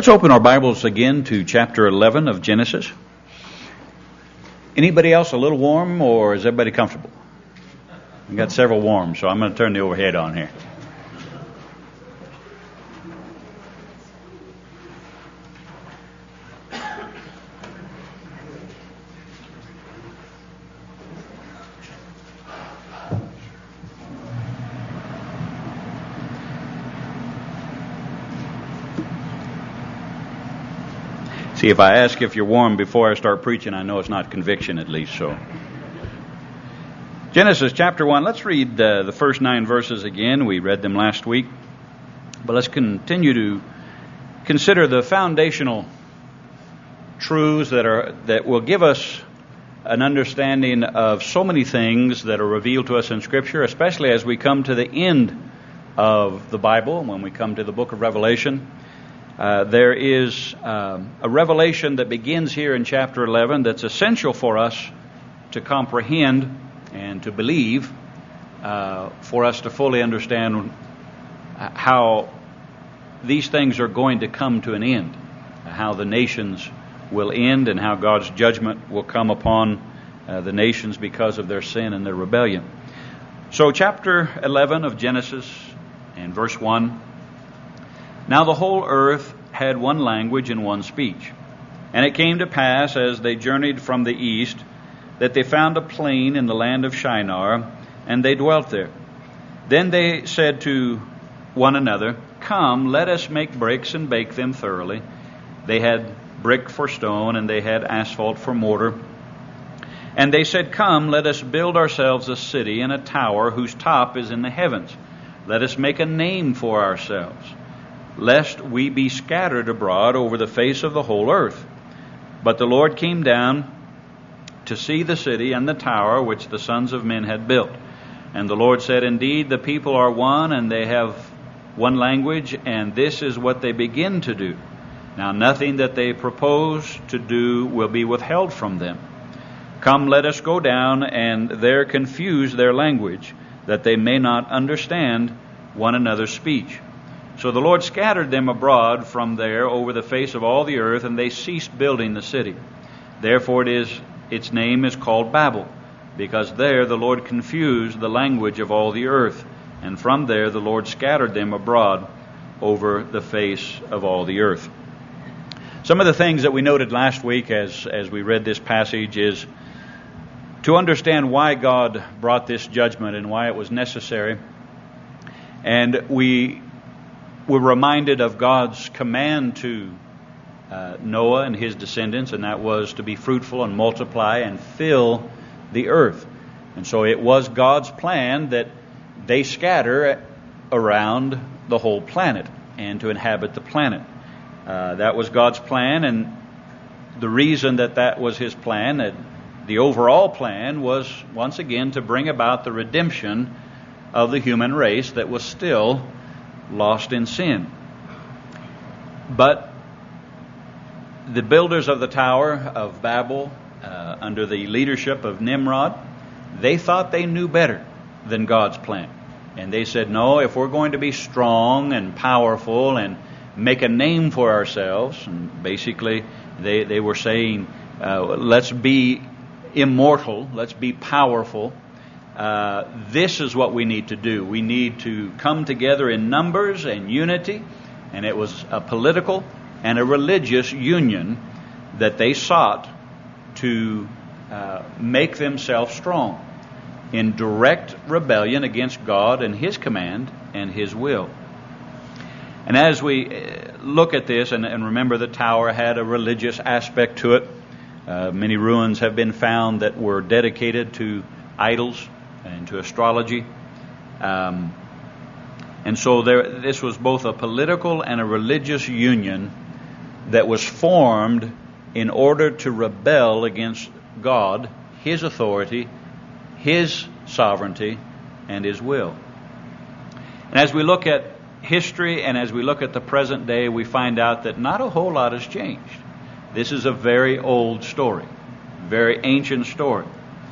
Let's open our Bibles again to chapter 11 of Genesis. Anybody else a little warm, or is everybody comfortable? We've got several warm, so I'm going to turn the overhead on here. See, if I ask if you're warm before I start preaching, I know it's not conviction at least. So, Genesis chapter 1, let's read the first 9 verses again. We read them last week. But let's continue to consider the foundational truths that will give us an understanding of so many things that are revealed to us in Scripture, especially as we come to the end of the Bible, when we come to the book of Revelation. There is a revelation that begins here in chapter 11 that's essential for us to comprehend and to believe, for us to fully understand how these things are going to come to an end, how the nations will end, and how God's judgment will come upon the nations because of their sin and their rebellion. So chapter 11 of Genesis and verse 1. Now the whole earth had one language and one speech. And it came to pass, as they journeyed from the east, that they found a plain in the land of Shinar, and they dwelt there. Then they said to one another, Come, let us make bricks and bake them thoroughly. They had brick for stone, and they had asphalt for mortar. And they said, Come, let us build ourselves a city and a tower whose top is in the heavens. Let us make a name for ourselves, lest we be scattered abroad over the face of the whole earth. But the Lord came down to see the city and the tower which the sons of men had built. And the Lord said, Indeed, the people are one, and they have one language, and this is what they begin to do. Now nothing that they propose to do will be withheld from them. Come, let us go down, and there confuse their language, that they may not understand one another's speech. So the Lord scattered them abroad from there over the face of all the earth, and they ceased building the city. Therefore its name is called Babel, because there the Lord confused the language of all the earth, and from there the Lord scattered them abroad over the face of all the earth. Some of the things that we noted last week as we read this passage is to understand why God brought this judgment and why it was necessary. And we were reminded of God's command to Noah and his descendants, and that was to be fruitful and multiply and fill the earth. And so it was God's plan that they scatter around the whole planet and to inhabit the planet. That was God's plan, and the reason that was His plan, that the overall plan was once again to bring about the redemption of the human race that was still lost in sin. But the builders of the Tower of Babel, under the leadership of Nimrod, they thought they knew better than God's plan. And they said, no, if we're going to be strong and powerful and make a name for ourselves, and basically they were saying, let's be immortal, let's be powerful. This is what we need to do. We need to come together in numbers and unity, and it was a political and a religious union that they sought to make themselves strong in direct rebellion against God and His command and His will. And as we look at this, and remember the tower had a religious aspect to it, many ruins have been found that were dedicated to idols and to astrology. And so this was both a political and a religious union that was formed in order to rebel against God, His authority, His sovereignty, and His will. And as we look at history and as we look at the present day, we find out that not a whole lot has changed. This is a very old story, very ancient story.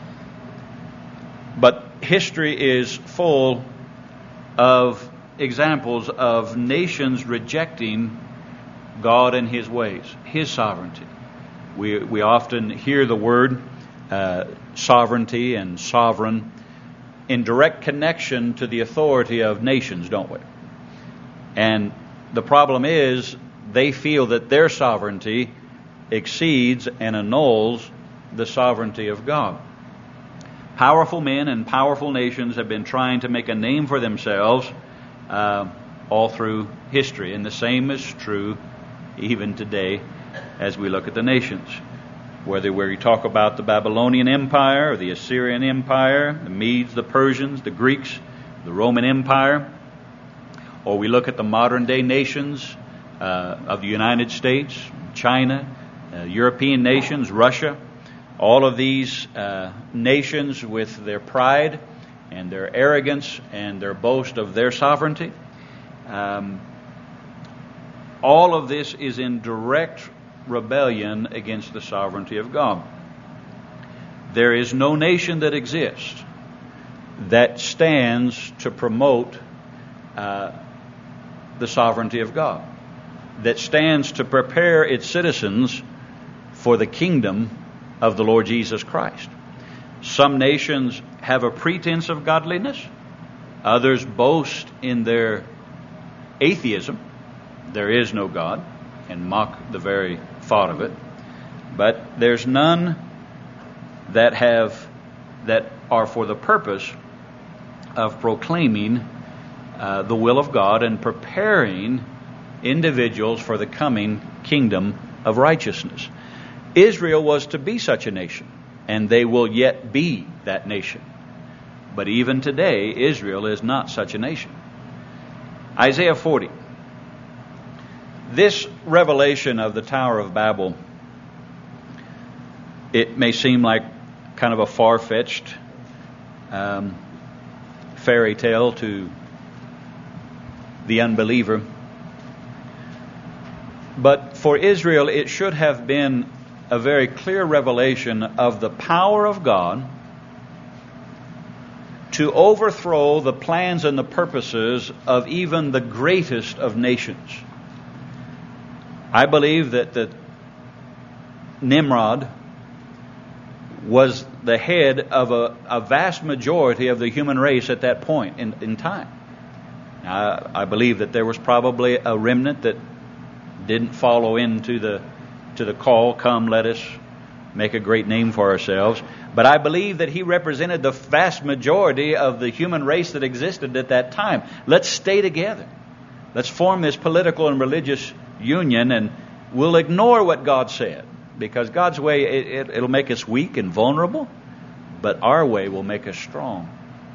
But history is full of examples of nations rejecting God and His ways, His sovereignty. We often hear the word sovereignty and sovereign in direct connection to the authority of nations, don't we? And the problem is they feel that their sovereignty exceeds and annuls the sovereignty of God. Powerful men and powerful nations have been trying to make a name for themselves all through history, and the same is true even today as we look at the nations. Whether we talk about the Babylonian Empire or the Assyrian Empire, the Medes, the Persians, the Greeks, the Roman Empire, or we look at the modern day nations of the United States, China, European nations, Russia, all of these nations with their pride and their arrogance and their boast of their sovereignty. All of this is in direct rebellion against the sovereignty of God. There is no nation that exists that stands to promote the sovereignty of God, that stands to prepare its citizens for the kingdom of the Lord Jesus Christ. Some nations have a pretense of godliness. Others boast in their atheism. There is no God, and mock the very thought of it. But there's none that are for the purpose of proclaiming the will of God and preparing individuals for the coming kingdom of righteousness. Israel was to be such a nation, and they will yet be that nation. But even today, Israel is not such a nation. Isaiah 40. This revelation of the Tower of Babel, it may seem like kind of a far-fetched fairy tale to the unbeliever. But for Israel, it should have been a very clear revelation of the power of God to overthrow the plans and the purposes of even the greatest of nations. I believe that Nimrod was the head of a vast majority of the human race at that point in time. Now, I believe that there was probably a remnant that didn't follow into the call, come, let us make a great name for ourselves. But I believe that he represented the vast majority of the human race that existed at that time. Let's stay together. Let's form this political and religious union, and we'll ignore what God said, because God's way, it'll make us weak and vulnerable, but our way will make us strong.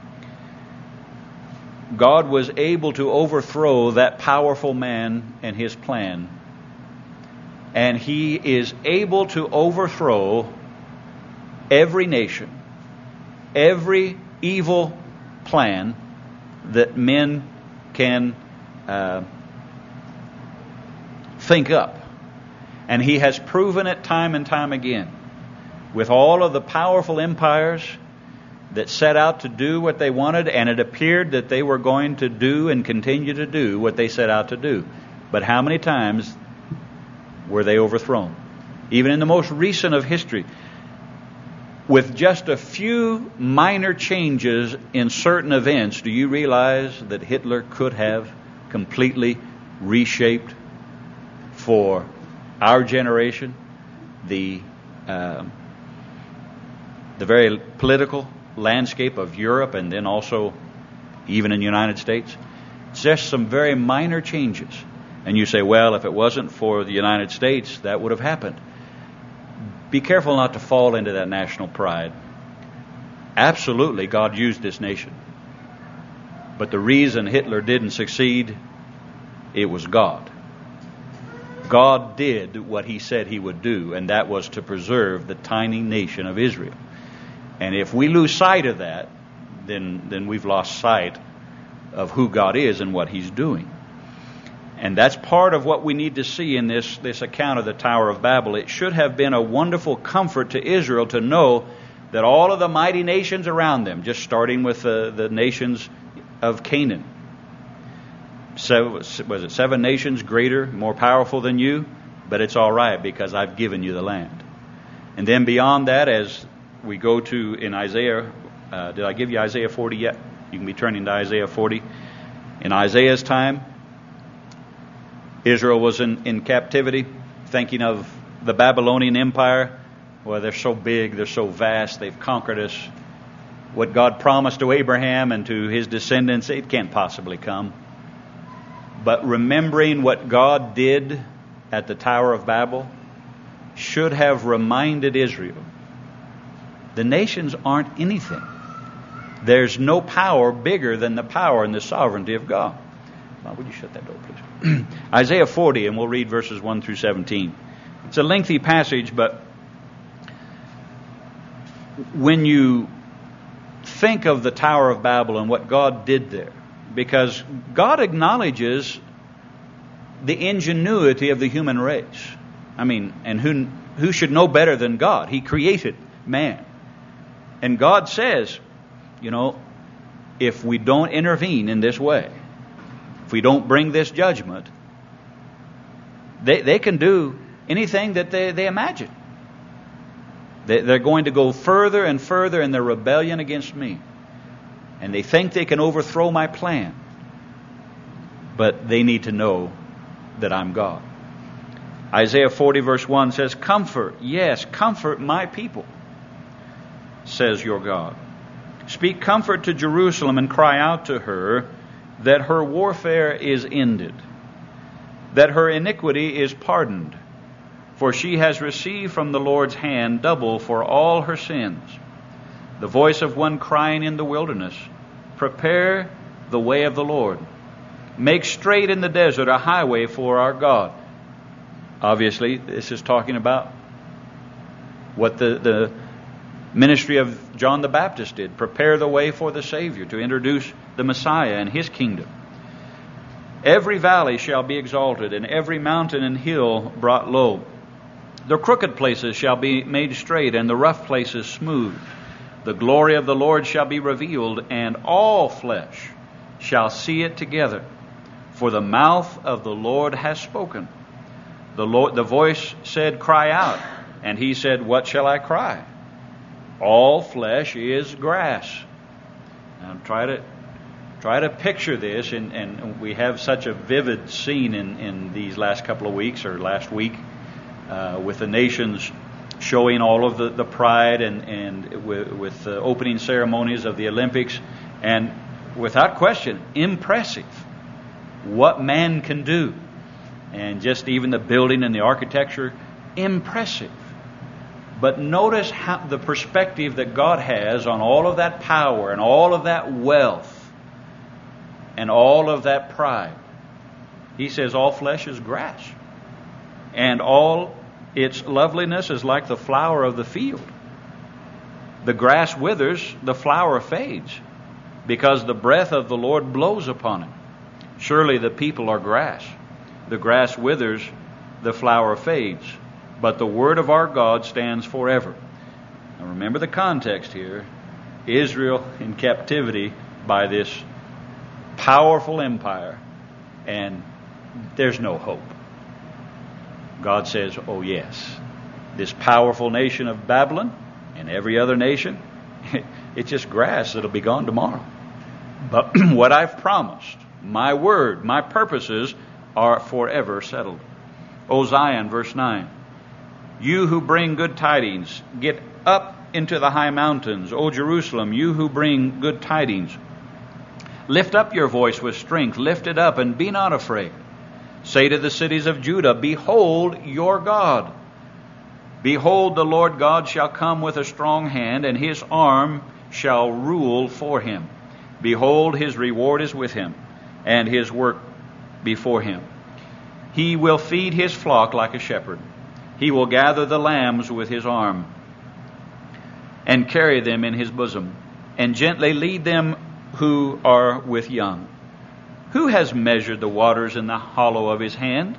God was able to overthrow that powerful man and his plan, and He is able to overthrow every nation, every evil plan that men can think up. And He has proven it time and time again. With all of the powerful empires that set out to do what they wanted, and it appeared that they were going to do and continue to do what they set out to do. But how many times were they overthrown? Even in the most recent of history, with just a few minor changes in certain events, do you realize that Hitler could have completely reshaped for our generation the very political landscape of Europe, and then also even in the United States? It's just some very minor changes. And you say, well, if it wasn't for the United States, that would have happened. Be careful not to fall into that national pride. Absolutely, God used this nation. But the reason Hitler didn't succeed, it was God. God did what He said He would do, and that was to preserve the tiny nation of Israel. And if we lose sight of that, then we've lost sight of who God is and what He's doing. And that's part of what we need to see in this account of the Tower of Babel. It should have been a wonderful comfort to Israel to know that all of the mighty nations around them, just starting with the nations of Canaan, seven nations greater, more powerful than you? But it's all right because I've given you the land. And then beyond that, as we go to in Isaiah, did I give you Isaiah 40 yet? You can be turning to Isaiah 40. In Isaiah's time, Israel was in captivity, thinking of the Babylonian Empire. Well, they're so big, they're so vast, they've conquered us. What God promised to Abraham and to his descendants, it can't possibly come. But remembering what God did at the Tower of Babel should have reminded Israel, the nations aren't anything. There's no power bigger than the power and the sovereignty of God. Well, would you shut that door, please? Isaiah 40, and we'll read verses 1 through 17. It's a lengthy passage, but when you think of the Tower of Babel and what God did there, because God acknowledges the ingenuity of the human race. I mean, and who should know better than God? He created man. And God says, if we don't intervene in this way, if we don't bring this judgment, they can do anything that they imagine. They're going to go further and further in their rebellion against me. And they think they can overthrow my plan. But they need to know that I'm God. Isaiah 40 verse 1 says, "Comfort, yes, comfort my people, says your God. Speak comfort to Jerusalem and cry out to her that her warfare is ended, that her iniquity is pardoned. For she has received from the Lord's hand double for all her sins. The voice of one crying in the wilderness, prepare the way of the Lord. Make straight in the desert a highway for our God." Obviously, this is talking about what the ministry of John the Baptist did. Prepare the way for the Savior, to introduce the Messiah and His kingdom. Every valley shall be exalted, and every mountain and hill brought low. The crooked places shall be made straight, and the rough places smooth. The glory of the Lord shall be revealed, and all flesh shall see it together. For the mouth of the Lord has spoken. The voice said, "Cry out." And He said, "What shall I cry?" All flesh is grass. Now try to picture this, and we have such a vivid scene in these last couple of weeks, or last week, with the nations showing all of the pride and with the opening ceremonies of the Olympics, and without question, impressive what man can do, and just even the building and the architecture, impressive. But notice how the perspective that God has on all of that power and all of that wealth and all of that pride. He says all flesh is grass, and all its loveliness is like the flower of the field. The grass withers, the flower fades, because the breath of the Lord blows upon it. Surely the people are grass. The grass withers, the flower fades, but the word of our God stands forever. Now remember the context here. Israel in captivity by this powerful empire, and there's no hope. God says, oh yes, this powerful nation of Babylon and every other nation, it's just grass that'll be gone tomorrow. But what I've promised, my word, my purposes are forever settled. O Zion, verse 9, you who bring good tidings, get up into the high mountains. O Jerusalem, you who bring good tidings, lift up your voice with strength, lift it up and be not afraid. Say to the cities of Judah, behold your God. Behold, the Lord God shall come with a strong hand, and his arm shall rule for him. Behold, his reward is with him, and his work before him. He will feed his flock like a shepherd. He will gather the lambs with his arm, and carry them in his bosom, and gently lead them who are with young. Who has measured the waters in the hollow of his hand?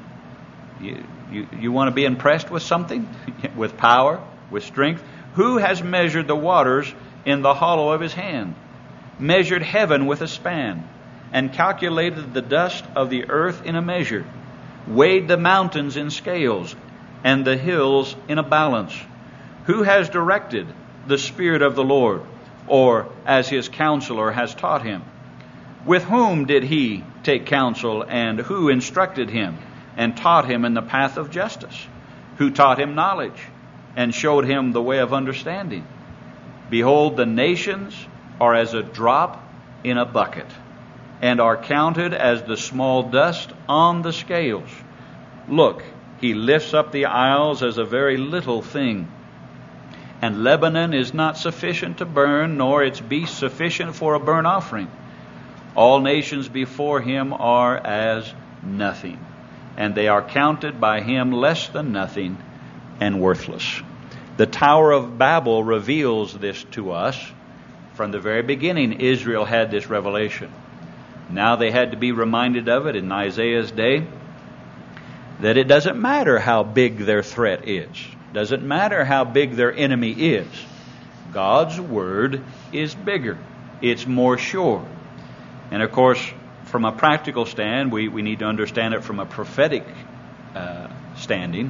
You want to be impressed with something? With power, with strength? Who has measured the waters in the hollow of his hand? Measured heaven with a span, and calculated the dust of the earth in a measure, weighed the mountains in scales, and the hills in a balance? Who has directed the Spirit of the Lord, or as his counselor has taught him? With whom did he take counsel, and who instructed him, and taught him in the path of justice? Who taught him knowledge, and showed him the way of understanding? Behold, the nations are as a drop in a bucket, and are counted as the small dust on the scales. Look, he lifts up the isles as a very little thing. And Lebanon is not sufficient to burn, nor its beasts sufficient for a burnt offering. All nations before him are as nothing, and they are counted by him less than nothing and worthless. The Tower of Babel reveals this to us. From the very beginning, Israel had this revelation. Now they had to be reminded of it in Isaiah's day, that it doesn't matter how big their threat is. Doesn't matter how big their enemy is. God's word is bigger. It's more sure. And of course, from a practical stand, we need to understand it from a prophetic standing.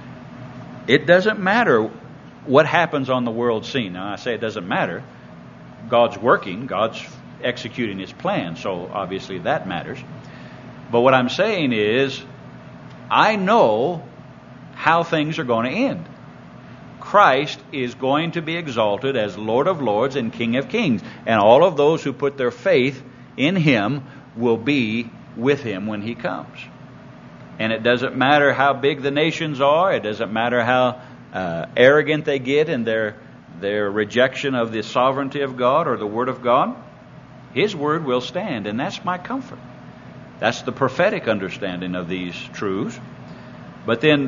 It doesn't matter what happens on the world scene. Now, I say it doesn't matter. God's working. God's executing his plan. So obviously that matters. But what I'm saying is, I know how things are going to end. Christ is going to be exalted as Lord of Lords and King of Kings. And all of those who put their faith in him will be with him when he comes. And it doesn't matter how big the nations are. It doesn't matter how arrogant they get in their rejection of the sovereignty of God or the Word of God. His Word will stand, and that's my comfort. That's the prophetic understanding of these truths. But then,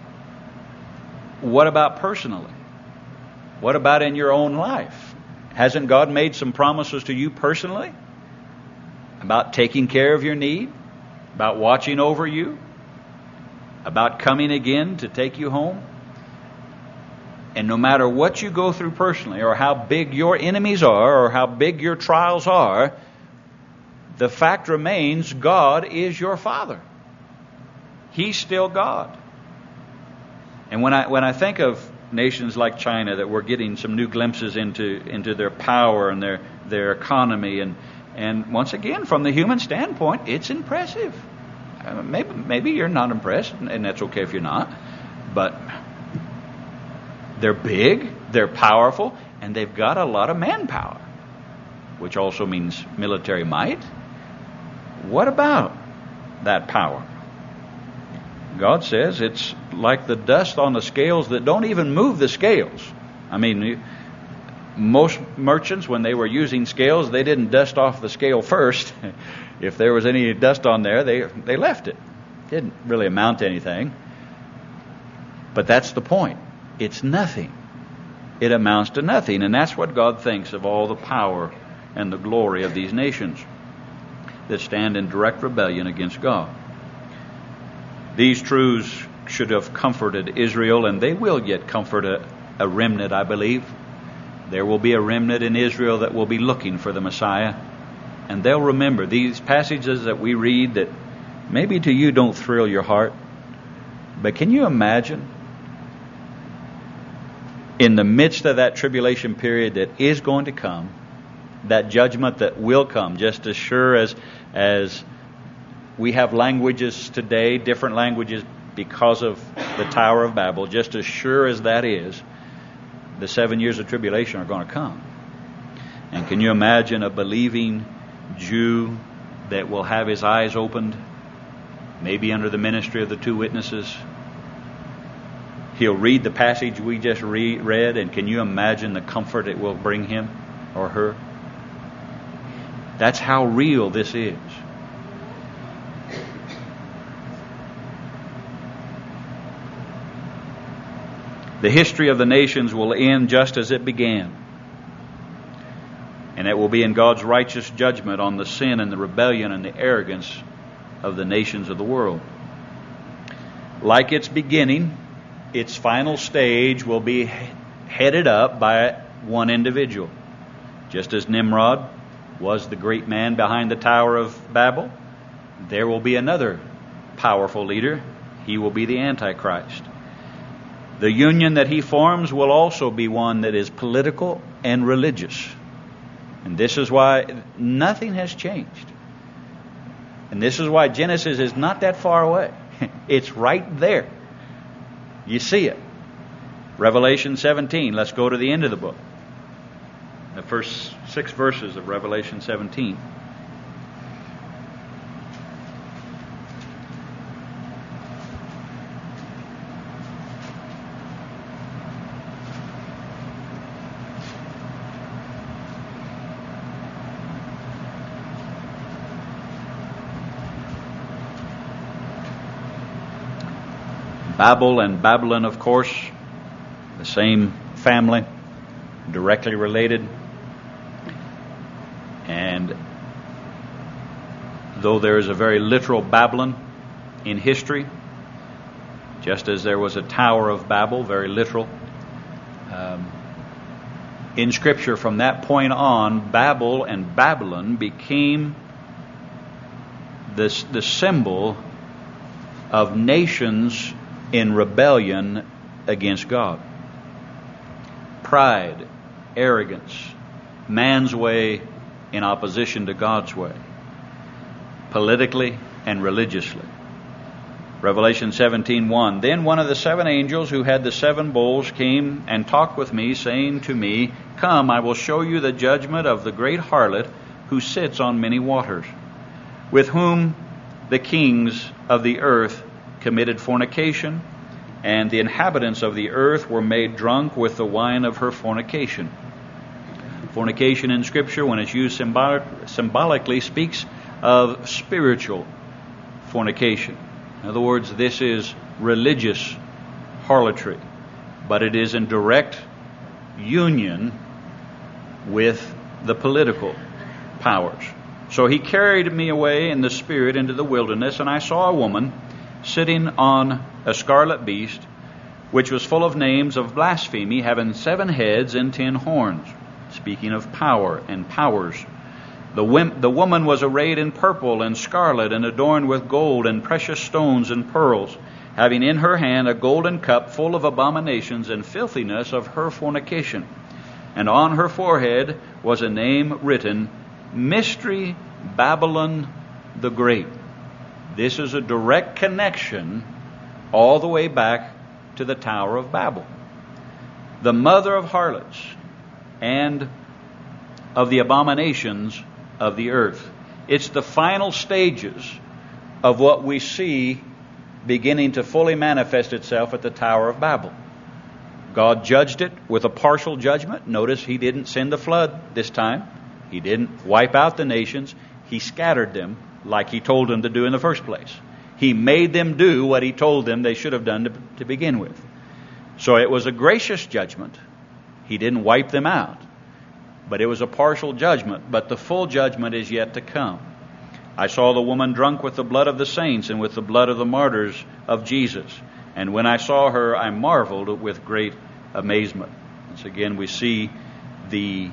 what about personally? What about in your own life? Hasn't God made some promises to you personally? About taking care of your need? About watching over you? About coming again to take you home? And no matter what you go through personally, or how big your enemies are, or how big your trials are, the fact remains, God is your Father. He's still God. And when I think of nations like China, that we're getting some new glimpses into their power and their economy, and once again, from the human standpoint, it's impressive. Maybe you're not impressed, and that's okay if you're not. But they're big, they're powerful, and they've got a lot of manpower, which also means military might. What about that power? God says it's like the dust on the scales that don't even move the scales. I mean, most merchants, when they were using scales, they didn't dust off the scale first. If there was any dust on there, they left it. It didn't really amount to anything. But that's the point. It's nothing. It amounts to nothing. And that's what God thinks of all the power and the glory of these nations that stand in direct rebellion against God. These truths should have comforted Israel, and they will yet comfort a remnant, I believe. There will be a remnant in Israel that will be looking for the Messiah, and they'll remember these passages that we read that maybe to you don't thrill your heart. But can you imagine, in the midst of that tribulation period that is going to come, that judgment that will come, just as sure as we have languages today, different languages because of the Tower of Babel, just as sure as that is, the 7 years of tribulation are going to come. And can you imagine a believing Jew that will have his eyes opened, maybe under the ministry of the two witnesses? He'll read the passage we just read, and can you imagine the comfort it will bring him or her? That's how real this is. The history of the nations will end just as it began. And it will be in God's righteous judgment on the sin and the rebellion and the arrogance of the nations of the world. Like its beginning, its final stage will be headed up by one individual. Just as Nimrod was the great man behind the Tower of Babel. There will be another powerful leader. He will be the Antichrist. The union that he forms will also be one that is political and religious. And this is why nothing has changed. And this is why Genesis is not that far away. It's right there. You see it. Revelation 17. Let's go to the end of the book. The first 6 verses of Revelation 17. Babel and Babylon, of course, the same family, directly related. And though there is a very literal Babylon in history, just as there was a Tower of Babel, very literal, in Scripture from that point on, Babel and Babylon became the symbol of nations in rebellion against God. Pride, arrogance, man's way in opposition to God's way, politically and religiously. Revelation 17:1. Then one of the 7 angels who had the 7 bowls came and talked with me, saying to me, Come, I will show you the judgment of the great harlot who sits on many waters, with whom the kings of the earth committed fornication, and the inhabitants of the earth were made drunk with the wine of her fornication. Fornication in Scripture, when it's used symbolically, speaks of spiritual fornication. In other words, this is religious harlotry, but it is in direct union with the political powers. So he carried me away in the Spirit into the wilderness, and I saw a woman sitting on a scarlet beast, which was full of names of blasphemy, having 7 heads and 10 horns, speaking of power and powers. The woman was arrayed in purple and scarlet, and adorned with gold and precious stones and pearls, having in her hand a golden cup full of abominations and filthiness of her fornication. And on her forehead was a name written, Mystery Babylon the Great. This is a direct connection all the way back to the Tower of Babel, the mother of harlots and of the abominations of the earth. It's the final stages of what we see beginning to fully manifest itself at the Tower of Babel. God judged it with a partial judgment. Notice he didn't send the flood this time. He didn't wipe out the nations. He scattered them like he told them to do in the first place. He made them do what he told them they should have done to begin with. So it was a gracious judgment. He didn't wipe them out. But it was a partial judgment. But the full judgment is yet to come. I saw the woman drunk with the blood of the saints and with the blood of the martyrs of Jesus. And when I saw her, I marveled with great amazement. Once again, we see the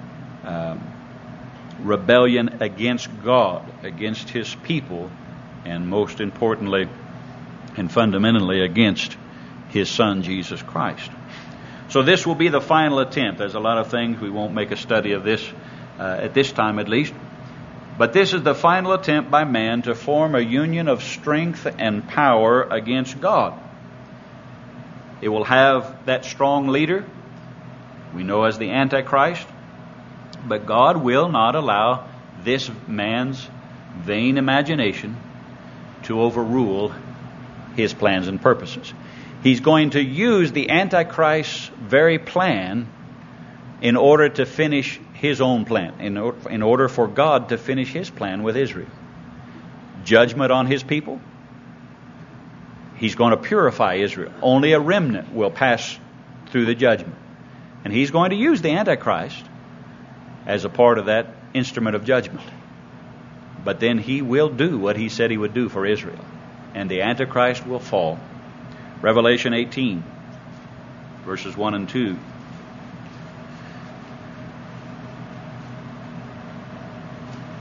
rebellion against God, against His people, and most importantly and fundamentally against His Son, Jesus Christ. So this will be the final attempt. There's a lot of things. We won't make a study of this at this time at least. But this is the final attempt by man to form a union of strength and power against God. It will have that strong leader we know as the Antichrist. But God will not allow this man's vain imagination to overrule His plans and purposes. He's going to use the Antichrist's very plan in order to finish His own plan, in order for God to finish His plan with Israel. Judgment on His people. He's going to purify Israel. Only a remnant will pass through the judgment. And He's going to use the Antichrist as a part of that instrument of judgment. But then He will do what He said He would do for Israel. And the Antichrist will fall. Revelation 18, verses 1 and 2.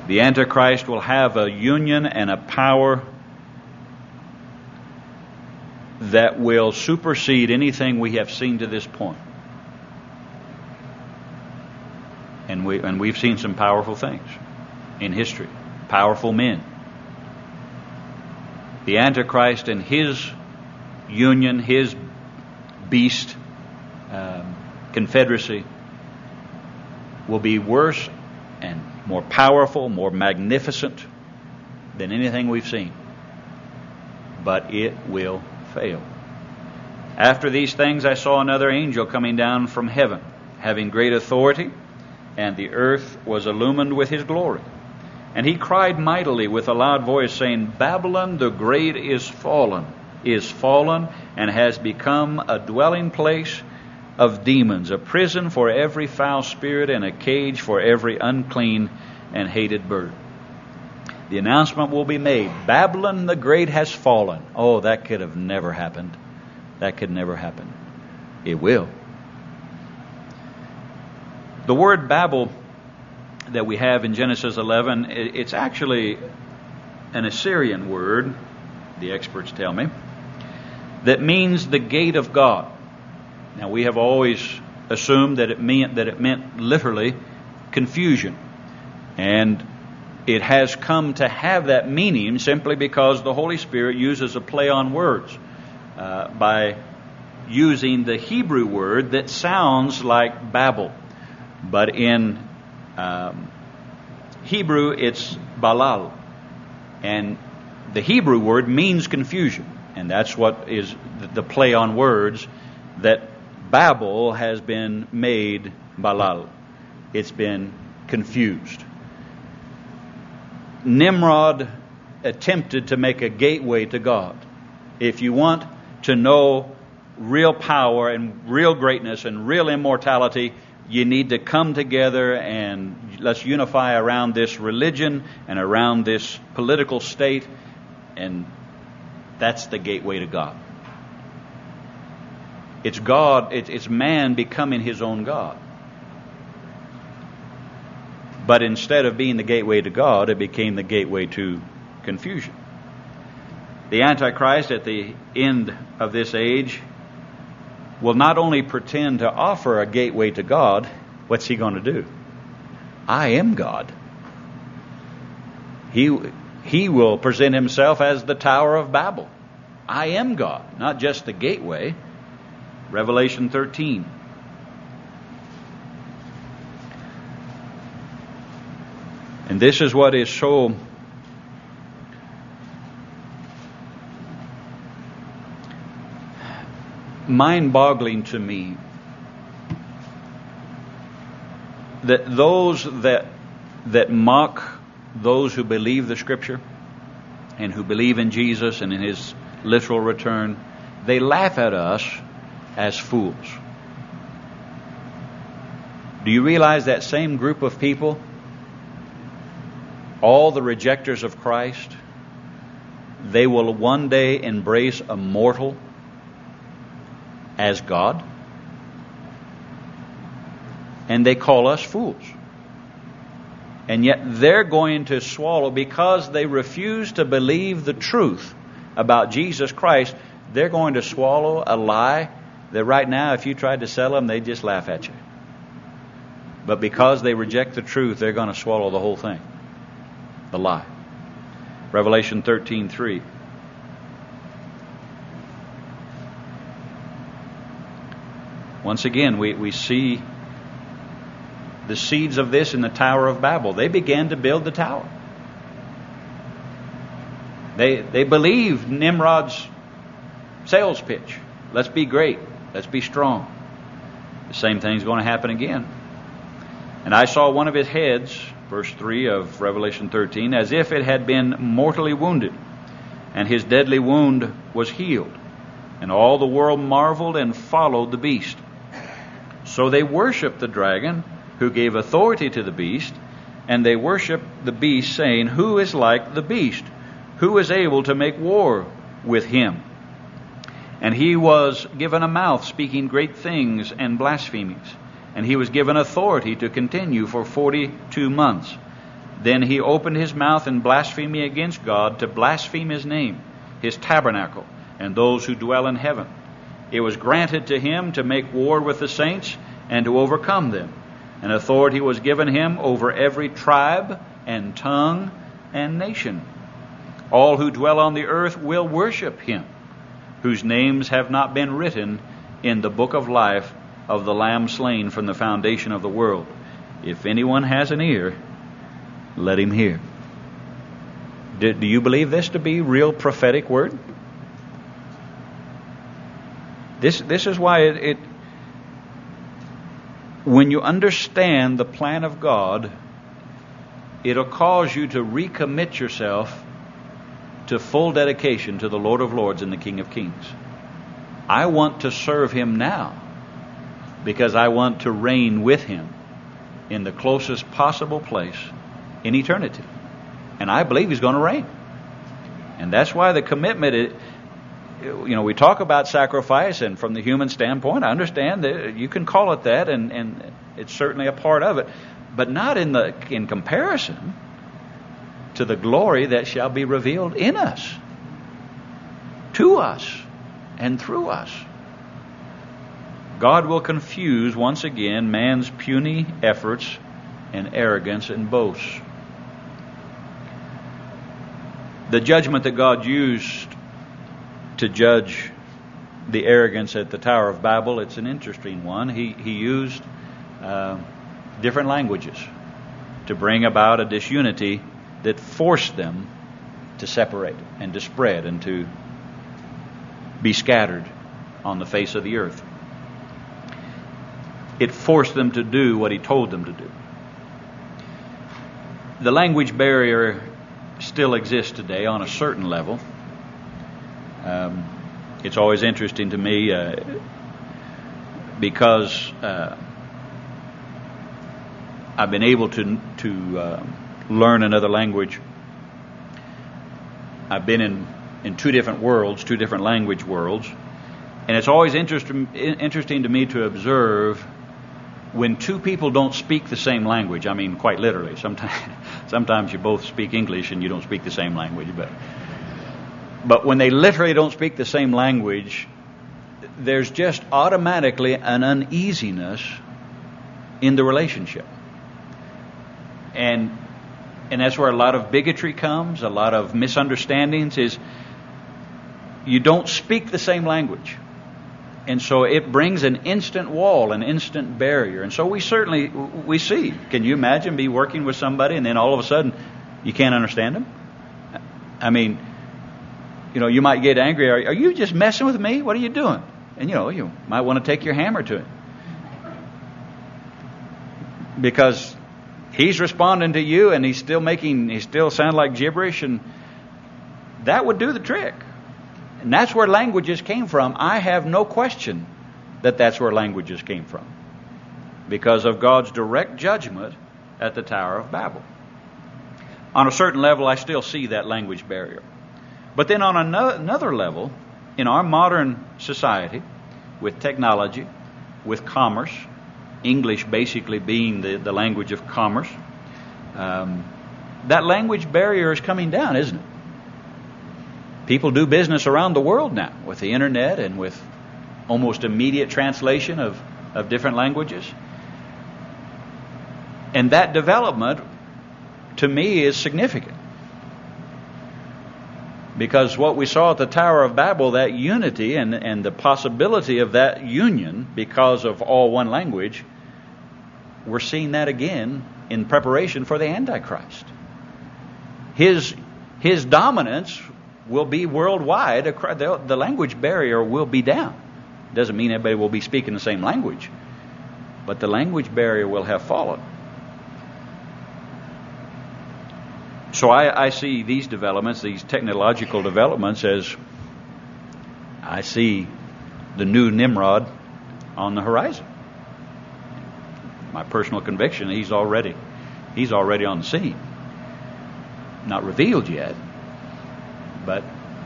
The Antichrist will have a union and a power that will supersede anything we have seen to this point. And we've seen some powerful things in history, powerful men. The Antichrist and his union, his beast confederacy will be worse and more powerful, more magnificent than anything we've seen. But it will fail. After these things I saw another angel coming down from heaven, having great authority, and the earth was illumined with his glory. And he cried mightily with a loud voice, saying, Babylon the great is fallen, and has become a dwelling place of demons, a prison for every foul spirit, and a cage for every unclean and hated bird. The announcement will be made, Babylon the great has fallen. Oh, that could have never happened. That could never happen. It will. The word Babel that we have in Genesis 11, it's actually an Assyrian word, the experts tell me, that means the gate of God. Now, we have always assumed that it meant literally confusion. And it has come to have that meaning simply because the Holy Spirit uses a play on words by using the Hebrew word that sounds like Babel. But in Hebrew, it's Balal. And the Hebrew word means confusion. And that's what is the play on words, that Babel has been made Balal. It's been confused. Nimrod attempted to make a gateway to God. If you want to know real power and real greatness and real immortality, you need to come together and let's unify around this religion and around this political state, and that's the gateway to God. It's God, it's man becoming his own God. But instead of being the gateway to God, it became the gateway to confusion. The Antichrist at the end of this age will not only pretend to offer a gateway to God, what's he going to do? I am God. He will present himself as the Tower of Babel. I am God, not just the gateway. Revelation 13. And this is what is so mind-boggling to me, that those that mock those who believe the Scripture and who believe in Jesus and in His literal return, they laugh at us as fools. Do you realize that same group of people, all the rejectors of Christ, they will one day embrace a mortal as God? And they call us fools. And yet they're going to swallow, because they refuse to believe the truth about Jesus Christ, they're going to swallow a lie that right now, if you tried to sell them, they'd just laugh at you. But because they reject the truth, they're going to swallow the whole thing. The lie. Revelation 13:3. Once again, we see the seeds of this in the Tower of Babel. They began to build the tower. They believed Nimrod's sales pitch. Let's be great. Let's be strong. The same thing's going to happen again. And I saw one of his heads, verse 3 of Revelation 13, as if it had been mortally wounded, and his deadly wound was healed. And all the world marveled and followed the beast. So they worshiped the dragon, who gave authority to the beast, and they worshiped the beast, saying, Who is like the beast? Who is able to make war with him? And he was given a mouth speaking great things and blasphemings. And he was given authority to continue for 42 months. Then he opened his mouth in blasphemy against God, to blaspheme his name, his tabernacle, and those who dwell in heaven. It was granted to him to make war with the saints and to overcome them. And authority was given him over every tribe and tongue and nation. All who dwell on the earth will worship him, whose names have not been written in the book of life of the Lamb slain from the foundation of the world. If anyone has an ear, let him hear. Do you believe this to be real prophetic word? This is why when you understand the plan of God, it'll cause you to recommit yourself to full dedication to the Lord of Lords and the King of Kings. I want to serve him now because I want to reign with him in the closest possible place in eternity. And I believe he's going to reign. And that's why the commitment, we talk about sacrifice, and from the human standpoint, I understand that you can call it that, and it's certainly a part of it, but not in comparison to the glory that shall be revealed in us, to us, and through us. God will confuse once again man's puny efforts and arrogance and boasts. The judgment that God used to judge the arrogance at the Tower of Babel, it's an interesting one. He used different languages to bring about a disunity that forced them to separate and to spread and to be scattered on the face of the earth. It forced them to do what he told them to do. The language barrier still exists today on a certain level. It's always interesting to me because I've been able to learn another language. I've been in two different worlds, two different language worlds, and it's always interesting to me to observe when two people don't speak the same language. I mean, quite literally. Sometimes you both speak English and you don't speak the same language, but when they literally don't speak the same language, there's just automatically an uneasiness in the relationship. And that's where a lot of bigotry comes, a lot of misunderstandings, is you don't speak the same language. And so it brings an instant wall, an instant barrier. And so we see. Can you imagine be working with somebody and then all of a sudden you can't understand them? I mean, you might get angry. Are you just messing with me? What are you doing? And you might want to take your hammer to him. Because he's responding to you and he still sounds like gibberish, and that would do the trick. And that's where languages came from. I have no question that that's where languages came from, because of God's direct judgment at the Tower of Babel. On a certain level, I still see that language barrier. But then on another level, in our modern society, with technology, with commerce, English basically being the language of commerce, that language barrier is coming down, isn't it? People do business around the world now with the internet and with almost immediate translation of different languages. And that development, to me, is significant. Because what we saw at the Tower of Babel, that unity and the possibility of that union because of all one language, we're seeing that again in preparation for the Antichrist. His dominance will be worldwide. The language barrier will be down. Doesn't mean everybody will be speaking the same language, but the language barrier will have fallen. So I see these developments, these technological developments, as I see the new Nimrod on the horizon. My personal conviction, he's already on the scene. Not revealed yet, but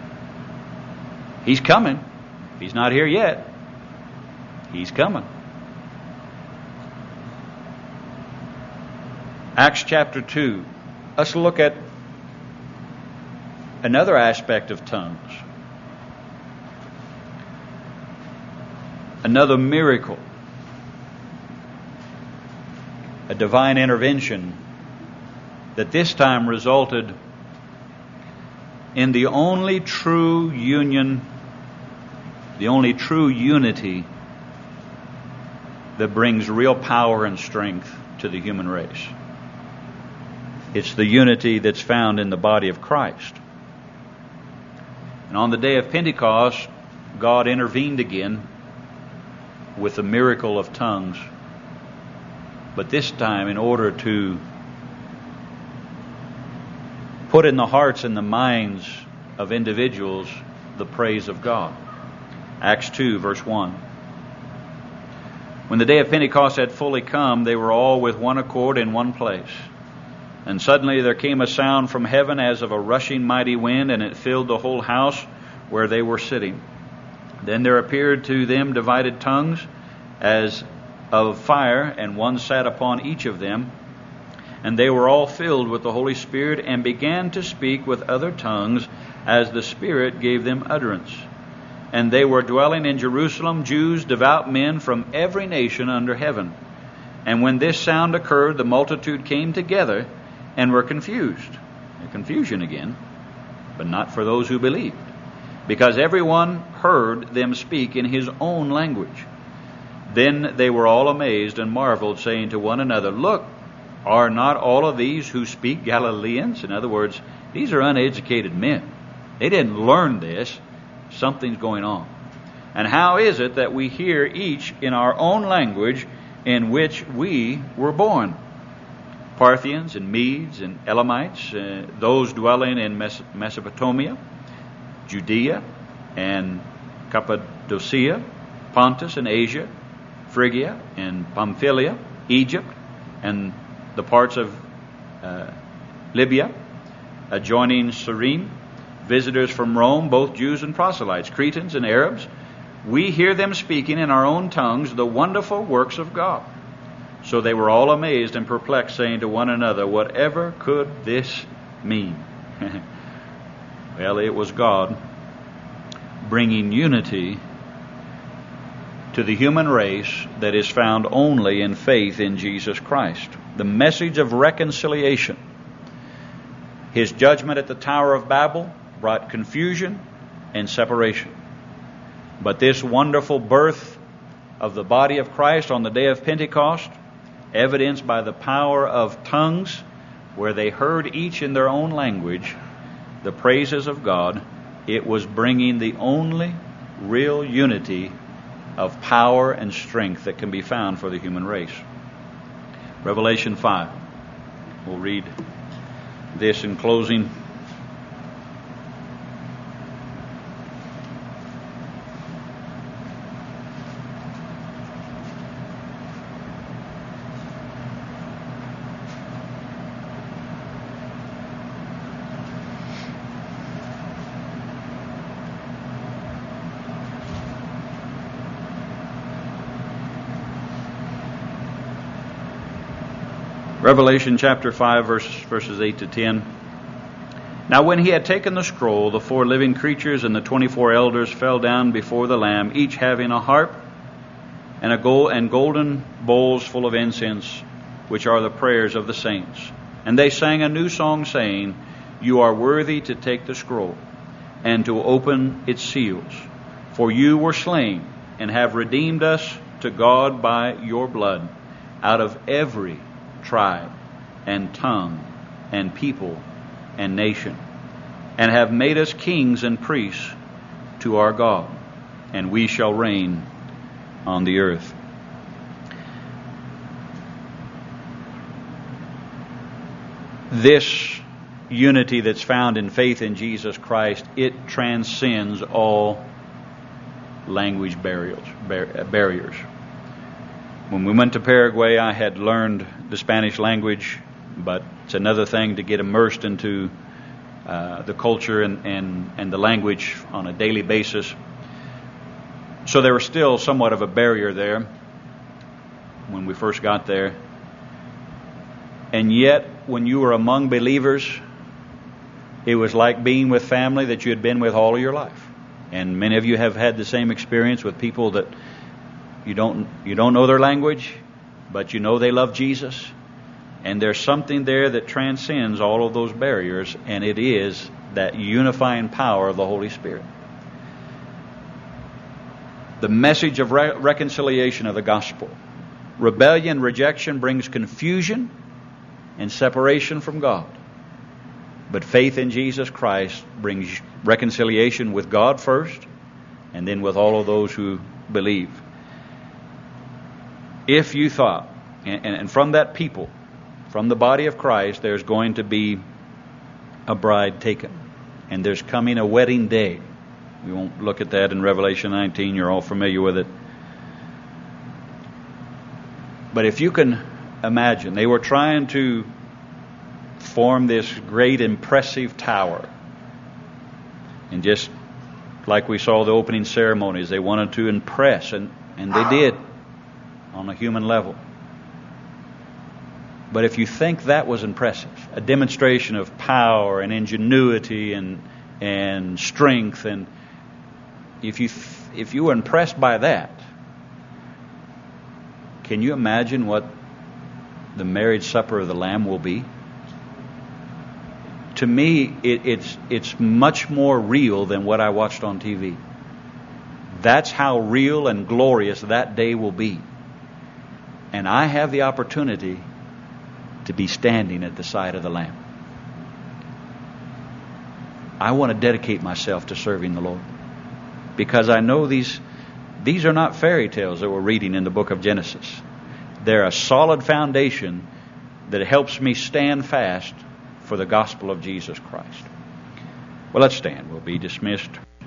he's coming. He's not here yet. He's coming. Acts chapter 2. let's look at another aspect of tongues. Another miracle. A divine intervention that this time resulted in the only true union, the only true unity that brings real power and strength to the human race. It's the unity that's found in the body of Christ. And on the day of Pentecost, God intervened again with the miracle of tongues, but this time in order to put in the hearts and the minds of individuals the praise of God. Acts 2, verse 1. When the day of Pentecost had fully come, they were all with one accord in one place. And suddenly there came a sound from heaven as of a rushing mighty wind, and it filled the whole house where they were sitting. Then there appeared to them divided tongues as of fire, and one sat upon each of them. And they were all filled with the Holy Spirit, and began to speak with other tongues as the Spirit gave them utterance. And they were dwelling in Jerusalem, Jews, devout men from every nation under heaven. And when this sound occurred, the multitude came together and were confused. Confusion again, but not for those who believed, because everyone heard them speak in his own language. Then they were all amazed and marveled, saying to one another, "Look, are not all of these who speak Galileans?" In other words, these are uneducated men. They didn't learn this. Something's going on. And how is it that we hear each in our own language in which we were born? Parthians and Medes and Elamites, those dwelling in Mesopotamia, Judea and Cappadocia, Pontus and Asia, Phrygia and Pamphylia, Egypt and the parts of Libya adjoining Cyrene, visitors from Rome, both Jews and proselytes, Cretans and Arabs. We hear them speaking in our own tongues the wonderful works of God. So they were all amazed and perplexed, saying to one another, "Whatever could this mean?" Well, it was God bringing unity to the human race that is found only in faith in Jesus Christ. The message of reconciliation. His judgment at the Tower of Babel brought confusion and separation. But this wonderful birth of the body of Christ on the day of Pentecost, evidenced by the power of tongues, where they heard each in their own language the praises of God, it was bringing the only real unity of power and strength that can be found for the human race. Revelation 5. We'll read this in closing. Revelation chapter 5, verses 8 to 10. Now when he had taken the scroll, the 4 living creatures and the 24 elders fell down before the Lamb, each having a harp and golden bowls full of incense, which are the prayers of the saints. And they sang a new song, saying, "You are worthy to take the scroll and to open its seals. For you were slain and have redeemed us to God by your blood out of every tribe and tongue and people and nation, and have made us kings and priests to our God, and we shall reign on the earth." This unity that's found in faith in Jesus Christ, it transcends all language barriers. When we went to Paraguay, I had learned the Spanish language, but it's another thing to get immersed into the culture and the language on a daily basis. So there was still somewhat of a barrier there when we first got there. And yet, when you were among believers, it was like being with family that you had been with all of your life. And many of you have had the same experience with people that you don't know their language, but you know they love Jesus. And there's something there that transcends all of those barriers, and it is that unifying power of the Holy Spirit. The message of reconciliation of the gospel. Rebellion, rejection brings confusion and separation from God. But faith in Jesus Christ brings reconciliation with God first, and then with all of those who believe. If you thought, and from that people, from the body of Christ, there's going to be a bride taken, and there's coming a wedding day. We won't look at that in Revelation 19. You're all familiar with it. But if you can imagine, they were trying to form this great impressive tower. And just like we saw the opening ceremonies, they wanted to impress, and they did on a human level. But if you think that was impressive, a demonstration of power and ingenuity and strength, and if you were impressed by that, can you imagine what the marriage supper of the Lamb will be? To me, it's much more real than what I watched on TV. That's how real and glorious that day will be. And I have the opportunity to be standing at the side of the Lamb. I want to dedicate myself to serving the Lord, because I know these are not fairy tales that we're reading in the book of Genesis. They're a solid foundation that helps me stand fast for the gospel of Jesus Christ. Well, let's stand. We'll be dismissed.